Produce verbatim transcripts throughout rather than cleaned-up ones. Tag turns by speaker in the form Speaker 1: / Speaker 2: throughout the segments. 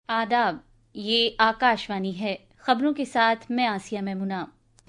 Speaker 1: आदाब, ये आकाशवाणी है। खबरों के साथ मैं आसिया मैमुना।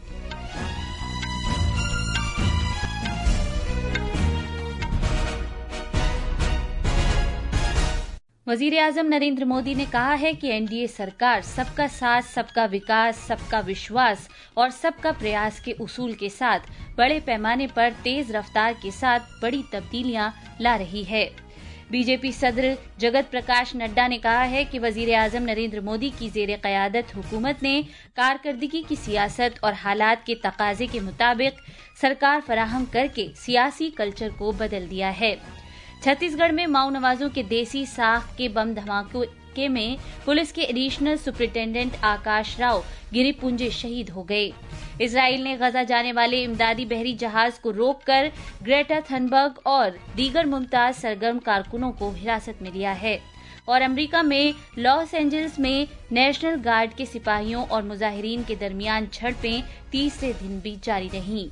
Speaker 1: वजीर आजम नरेंद्र मोदी ने कहा है कि एनडीए सरकार सबका साथ, सबका विकास, सबका विश्वास और सबका प्रयास के उसूल के साथ बड़े पैमाने पर तेज रफ्तार के साथ बड़ी तब्दीलियां ला रही है। बीजेपी सदर जगत प्रकाश नड्डा ने कहा है कि वजीर आजम नरेंद्र मोदी की जेर क़यादत हुकूमत ने कारकर्दगी की सियासत और हालात के तकाजे के मुताबिक सरकार फराहम करके सियासी कल्चर को बदल दिया है। छत्तीसगढ़ में माओ नवाजों के देसी साख के बम धमाके में पुलिस के एडिशनल सुपरिटेंडेंट आकाश राव गिरिपुंजे शहीद हो गए। इजराइल ने गजा जाने वाले इमदादी बहरी जहाज को रोककर ग्रेटा थनबर्ग और दीगर मुमताज सरगर्म कारकुनों को हिरासत में लिया है। और अमेरिका में लॉस एंजल्स में नेशनल गार्ड के सिपाहियों और मुजाहिरीन के दरमियान झड़पें तीसरे दिन भी जारी रहीं।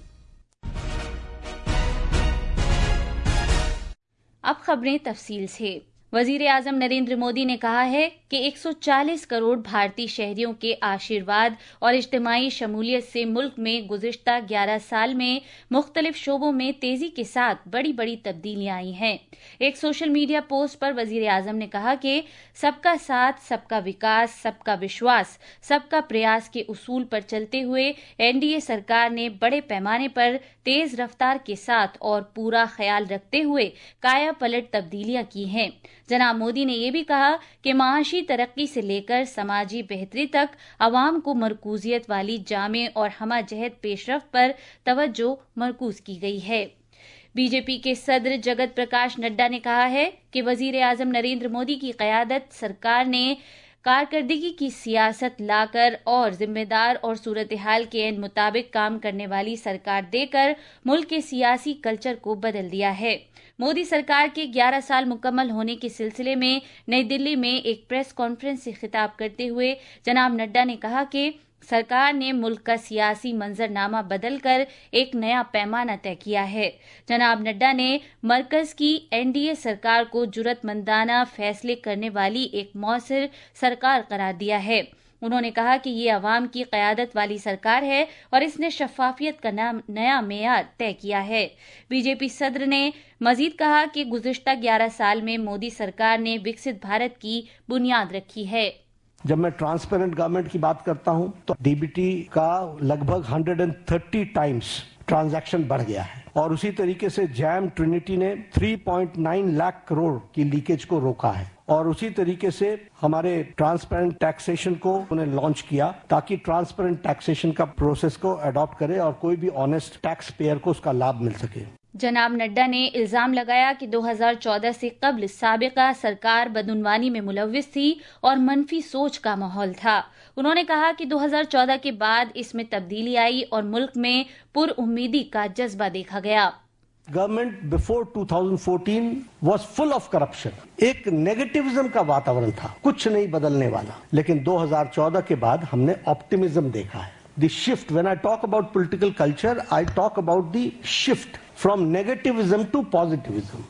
Speaker 1: अब खबरें तफसील से। वजीर आजम नरेंद्र मोदी ने कहा है कि एक सौ चालीस करोड़ भारतीय शहरियों के आशीर्वाद और इज्तिमाई शमूलियत से मुल्क में गुज़िश्ता ग्यारह साल में मुख्तलिफ शोबों में तेजी के साथ बड़ी बड़ी तब्दीलियां आई हैं। एक सोशल मीडिया पोस्ट पर वजीर आजम ने कहा कि सबका साथ, सबका विकास, सबका विश्वास, सबका प्रयास के उसूल पर चलते हुए एनडीए सरकार ने बड़े पैमाने पर तेज रफ्तार के साथ और पूरा ख्याल रखते हुए काया पलट तब्दीलियां की हैं। जनाब मोदी ने यह भी कहा कि माशी तरक्की से लेकर समाजी बेहतरी तक अवाम को मरकूजियत वाली जामे और हमाजहत पेशरफ्त पर तवज्जो मरकूज की गई है। बीजेपी के सदर जगत प्रकाश नड्डा ने कहा है कि वजीर आजम नरेंद्र मोदी की क़यादत सरकार ने कारकर्दगी की सियासत लाकर और जिम्मेदार और सूरत हाल के एन मुताबिक काम करने वाली सरकार देकर मुल्क के सियासी कल्चर को बदल दिया है। मोदी सरकार के ग्यारह साल मुकम्मल होने के सिलसिले में नई दिल्ली में एक प्रेस कॉन्फ्रेंस से खिताब करते हुए जनाब नड्डा ने कहा कि सरकार ने मुल्क का सियासी मंजरनामा बदलकर एक नया पैमाना तय किया है। जनाब नड्डा ने मरकज की एनडीए सरकार को जुर्रतमंदाना फैसले करने वाली एक मौसर सरकार करार दिया है। उन्होंने कहा कि ये अवाम की क़यादत वाली सरकार है और इसने शफाफियत का नाम नया मेयार तय किया है। बीजेपी सदर ने मजीद कहा कि गुज़िश्ता ग्यारह साल में मोदी सरकार ने विकसित भारत की बुनियाद रखी है।
Speaker 2: जब मैं ट्रांसपेरेंट गवर्नमेंट की बात करता हूं तो डीबीटी का लगभग एक सौ तीस टाइम्स ट्रांजैक्शन बढ़ गया है और उसी तरीके से जैम ट्रिनिटी ने तीन पॉइंट नौ लाख करोड़ की लीकेज को रोका है और उसी तरीके से हमारे ट्रांसपेरेंट टैक्सेशन को उन्हें लॉन्च किया ताकि ट्रांसपेरेंट टैक्सेशन का प्रोसेस को अडॉप्ट करे और कोई भी ऑनेस्ट टैक्स पेयर को उसका लाभ मिल सके।
Speaker 1: जनाब नड्डा ने इल्जाम लगाया कि दो हज़ार चौदह से कबल साबिका सरकार बदउनवानी में मुलव्विस थी और मनफी सोच का माहौल था। उन्होंने कहा कि दो हज़ार चौदह के बाद इसमें तब्दीली आई और मुल्क में पुरउम्मीदी का जज्बा देखा गया।
Speaker 2: गवर्नमेंट बिफोर दो हज़ार चौदह वाज फुल ऑफ करप्शन। एक नेगेटिविज्म का वातावरण था, कुछ नहीं बदलने वाला। लेकिन दो हज़ार चौदह के बाद हमने ऑप्टिमिज्म देखा है। The shift, when I talk about political culture, I talk about the shift from negativism to positivism.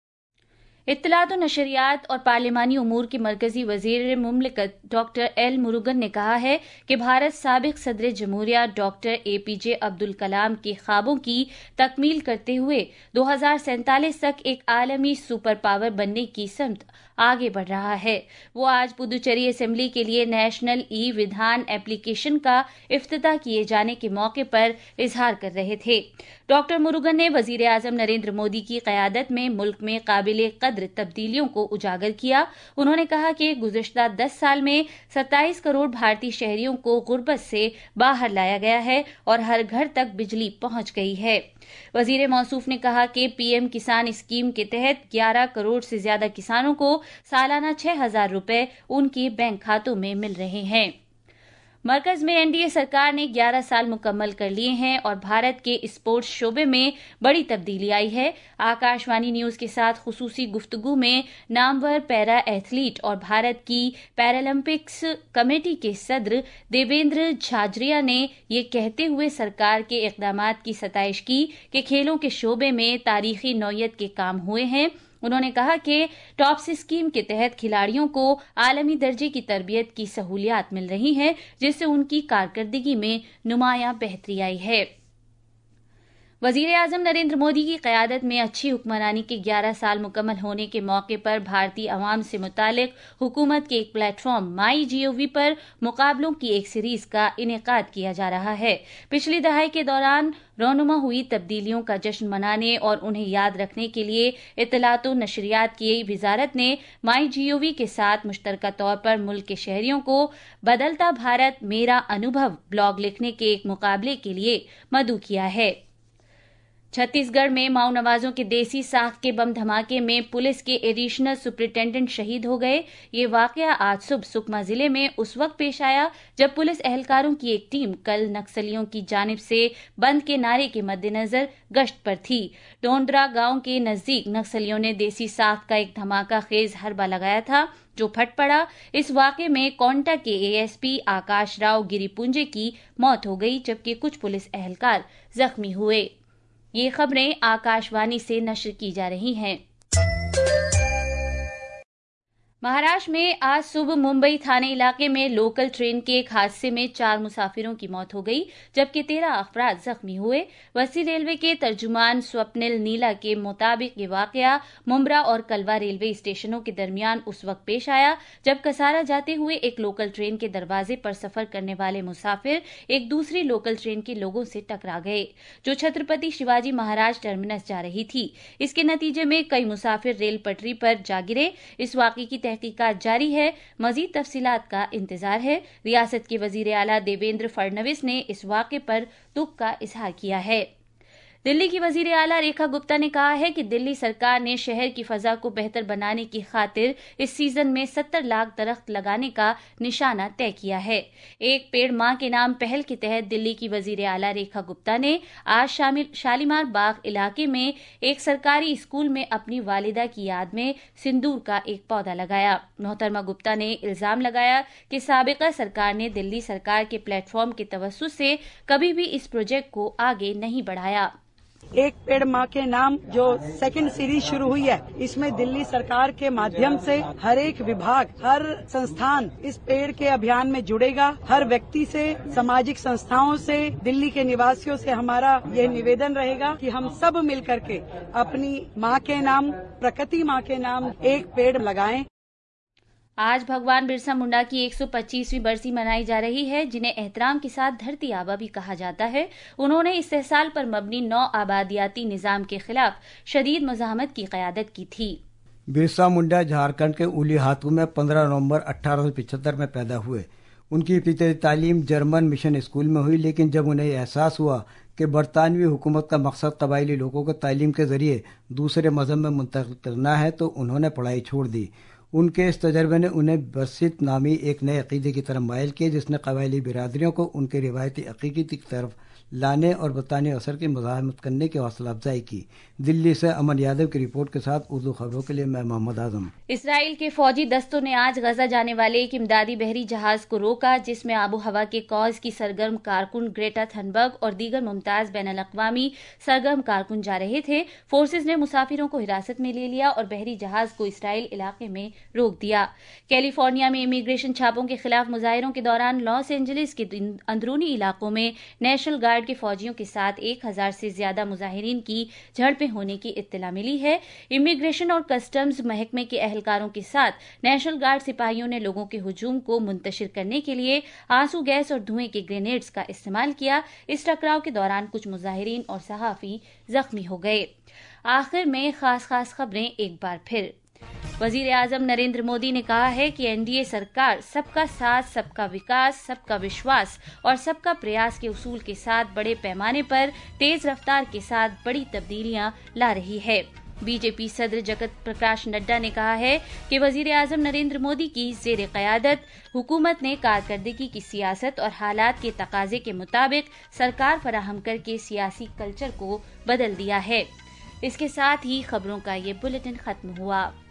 Speaker 1: इत्तलात और नशरियात और पार्लिमानी उमूर के मरकजी वजीर मुमलिकत डॉक्टर एल मुरुगन ने कहा है कि भारत साबिक सदर जमहूरिया doctor A P J Abdul Kalam के ख्वाबों की तकमील करते हुए दो हज़ार सैंतालीस तक एक आलमी सुपर पावर बनने की समत आगे बढ़ रहा है। वो आज पुदुचेरी असेंबली के लिए नेशनल ई विधान एप्लीकेशन का इफ्तिताह किए जाने के मौके पर इजहार कर रहे थे। डॉक्टर मुरुगन ने वजीर आजम नरेंद्र मोदी की क़यादत में मुल्क में काबिले कद्र तब्दीलियों को उजागर किया। उन्होंने कहा कि गुज़िश्ता दस साल में सत्ताईस करोड़ भारतीय शहरियों को गुर्बत से बाहर लाया गया है और हर घर तक बिजली पहुंच गई है। वजीर मौसूफ ने कहा कि पीएम किसान स्कीम के तहत ग्यारह करोड़ से ज्यादा किसानों को सालाना छह हजार रुपए उनके बैंक खातों में मिल रहे हैं। मरकज में एनडीए सरकार ने ग्यारह साल मुकम्मल कर लिए हैं और भारत के स्पोर्ट्स शोबे में बड़ी तब्दीली आई है। आकाशवाणी न्यूज के साथ खुसूसी गुफ्तगू में नामवर पैरा एथलीट और भारत की पैरालंपिक्स कमेटी के सदर देवेंद्र झाझरिया ने ये कहते हुए सरकार के इकदामात की सताइश की कि खेलों के शोबे में तारीखी नौयत के काम हुए हैं انہوں نے کہا کہ ٹاپس اسکیم کے تحت کھلاڑیوں کو عالمی درجے کی تربیت کی سہولیات مل رہی ہیں، جس سے ان کی کارکردگی میں نمایاں بہتری آئی ہے۔ وزیر اعظم نریندر مودی کی قیادت میں اچھی حکمرانی کے گیارہ سال مکمل ہونے کے موقع پر بھارتی عوام سے متعلق حکومت کے ایک پلیٹ فارم مائی جی او وی پر مقابلوں کی ایک سیریز کا انعقاد کیا جا رہا ہے۔ پچھلی دہائی کے دوران رونما ہوئی تبدیلیوں کا جشن منانے اور انہیں یاد رکھنے کے لیے اطلاعات و نشریات کی وزارت نے مائی جی او وی کے ساتھ مشترکہ طور پر ملک کے شہریوں کو بدلتا بھارت میرا انوبھو بلاگ لکھنے کے ایک مقابلے کے لیے مدعو کیا ہے۔ چھتیس گڑھ میں ماؤ نوازوں کے دیسی ساخت کے بم دھماکے میں پولیس کے ایڈیشنل سپرنٹینڈنٹ شہید ہو گئے۔ یہ واقعہ آج صبح سکما ضلع میں اس وقت پیش آیا جب پولیس اہلکاروں کی ایک ٹیم کل نکسلیوں کی جانب سے بند کے نعرے کے مد نظر گشت پر تھی۔ ڈونڈرا گاؤں کے نزدیک نکسلیوں نے دیسی ساخت کا ایک دھماکہ خیز حربہ لگایا تھا جو پھٹ پڑا۔ اس واقعے میں کونٹا کے A S P Akash Rao Giripunje کی موت ہو گئی جبکہ کچھ پولیس اہلکار زخمی ہوئے۔ یہ خبریں آکاش وانی سے نشر کی جا رہی ہیں۔ مہاراشٹر میں آج صبح ممبئی تھانے علاقے میں لوکل ٹرین کے ایک حادثے میں چار مسافروں کی موت ہو گئی جبکہ تیرہ افراد زخمی ہوئے۔ وسطی ریلوے کے ترجمان سوپنل نیلا کے مطابق یہ واقعہ ممبرا اور کلوا ریلوے اسٹیشنوں کے درمیان اس وقت پیش آیا جب کسارا جاتے ہوئے ایک لوکل ٹرین کے دروازے پر سفر کرنے والے مسافر ایک دوسری لوکل ٹرین کے لوگوں سے ٹکرا گئے جو چھترپتی شیواجی مہاراج ٹرمینس جا رہی تھی۔ اس کے نتیجے میں کئی مسافر ریل پٹری پر جا گرے۔ اس واقعے کی تحقیقات جاری ہے، مزید تفصیلات کا انتظار ہے۔ ریاست کے وزیر اعلیٰ دیویندر فڈنویس نے اس واقعے پر دکھ کا اظہار کیا ہے۔ دلی کی وزیر اعلیٰ ریکھا گپتا نے کہا ہے کہ دلی سرکار نے شہر کی فضا کو بہتر بنانے کی خاطر اس سیزن میں ستر لاکھ درخت لگانے کا نشانہ طے کیا ہے۔ ایک پیڑ ماں کے نام پہل کے تحت دلی کی وزیر اعلیٰ ریکھا گپتا نے آج شامل شالیمار باغ علاقے میں ایک سرکاری اسکول میں اپنی والدہ کی یاد میں سندور کا ایک پودا لگایا۔ محترمہ گپتا نے الزام لگایا کہ سابقہ سرکار نے دلی سرکار کے پلیٹ فارم کے توسط سے کبھی بھی اس پروجیکٹ کو آگے نہیں بڑھایا۔
Speaker 3: ایک پیڑ ماں کے نام جو سیکنڈ سیریز شروع ہوئی ہے، اس میں دلی سرکار کے مادھیم سے ہر ایک وبھاگ، ہر سنستھان اس پیڑ کے ابھیان میں جڑے گا۔ ہر ویکتی سے، سماجک سنستھاؤں سے، دلی کے نواسیوں سے ہمارا یہ نویدن رہے گا کہ ہم سب مل کر کے اپنی ماں کے نام، پرکرتی ماں کے نام ایک پیڑ لگائیں۔
Speaker 1: آج بھگوان برسا منڈا کی ایک سو پچیسویں برسی منائی جا رہی ہے جنہیں احترام کے ساتھ دھرتی آبا بھی کہا جاتا ہے۔ انہوں نے استحصال پر مبنی نو آبادیاتی نظام کے خلاف شدید مزاحمت کی قیادت کی تھی۔
Speaker 4: برسا منڈا جھارکھنڈ کے اولی ہاتھو میں پندرہ نومبر اٹھارہ سو پچہتر میں پیدا ہوئے۔ ان کی ابتدائی تعلیم جرمن مشن اسکول میں ہوئی، لیکن جب انہیں احساس ہوا کہ برطانوی حکومت کا مقصد قبائلی لوگوں کو تعلیم کے ذریعے دوسرے مذہب میں منتقل کرنا ہے تو انہوں نے پڑھائی چھوڑ دی۔ ان کے اس تجربے نے انہیں بسط نامی ایک نئے عقیدے کی طرف مائل کیا جس نے قبائلی برادریوں کو ان کے روایتی عقیدے کی طرف لانے اور برطانوی اثر کی مزاحمت کرنے کی حوصلہ افزائی کی۔ دلی سے امن یادو کی رپورٹ کے ساتھ اردو خبروں کے لیے میں محمد اعظم۔
Speaker 1: اسرائیل کے فوجی دستوں نے آج غزہ جانے والے ایک امدادی بحری جہاز کو روکا جس میں آب و ہوا کے کاز کی سرگرم کارکن گریٹا تھنبرگ اور دیگر ممتاز بین الاقوامی سرگرم کارکن جا رہے تھے۔ فورسز نے مسافروں کو حراست میں لے لیا اور بحری جہاز کو اسرائیل علاقے میں روک دیا۔ کیلیفورنیا میں امیگریشن چھاپوں کے خلاف مظاہروں کے دوران لاس اینجلس کے اندرونی علاقوں میں نیشنل گارڈ کے فوجیوں کے ساتھ ایک ہزار سے زیادہ مظاہرین کی جھڑپیں ہونے کی اطلاع ملی ہے۔ امیگریشن اور کسٹمز محکمے کے اہلکاروں کے ساتھ نیشنل گارڈ سپاہیوں نے لوگوں کے ہجوم کو منتشر کرنے کے لیے آنسو گیس اور دھوئیں کے گرینیڈز کا استعمال کیا۔ اس ٹکراؤ کے دوران کچھ مظاہرین اور صحافی زخمی ہو گئے۔ آخر میں خاص خاص خبریں ایک بار پھر۔ وزیر اعظم نریندر مودی نے کہا ہے کہ این ڈی اے سرکار سب کا ساتھ، سب کا وکاس، سب کا وشواس اور سب کا پریاس کے اصول کے ساتھ بڑے پیمانے پر تیز رفتار کے ساتھ بڑی تبدیلیاں لا رہی ہے۔ بی جے پی صدر جگت پرکاش نڈا نے کہا ہے کہ وزیر اعظم نریندر مودی کی زیر قیادت حکومت نے کارکردگی کی سیاست اور حالات کے تقاضے کے مطابق سرکار فراہم کر کے سیاسی کلچر کو بدل دیا ہے۔ اس کے ساتھ ہی خبروں کا یہ بلیٹن ختم ہوا۔